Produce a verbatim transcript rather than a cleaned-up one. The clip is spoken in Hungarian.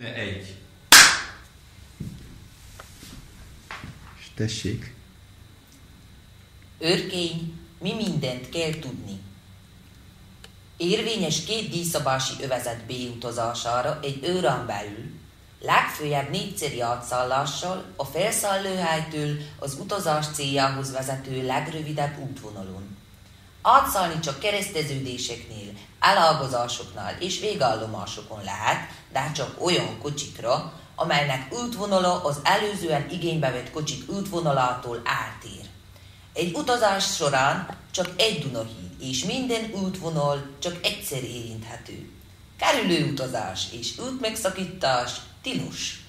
Egy. És tessék. Őrkény, mi mindent kell tudni. Érvényes két díjszabási övezet B utazására egy órán belül, legfőjebb négyszeri átszállással a felszállóhelytől az utazás céljához vezető legrövidebb útvonalon. Átszállni csak kereszteződéseknél, elágazásoknál és végállomásokon lehet, de csak olyan kocsikra, amelynek útvonala az előzően igénybe vett kocsik útvonalától eltér. Egy utazás során csak egy Dunahíd, és minden útvonal csak egyszer érinthető. Kerülő utazás és útmegszakítás tilos.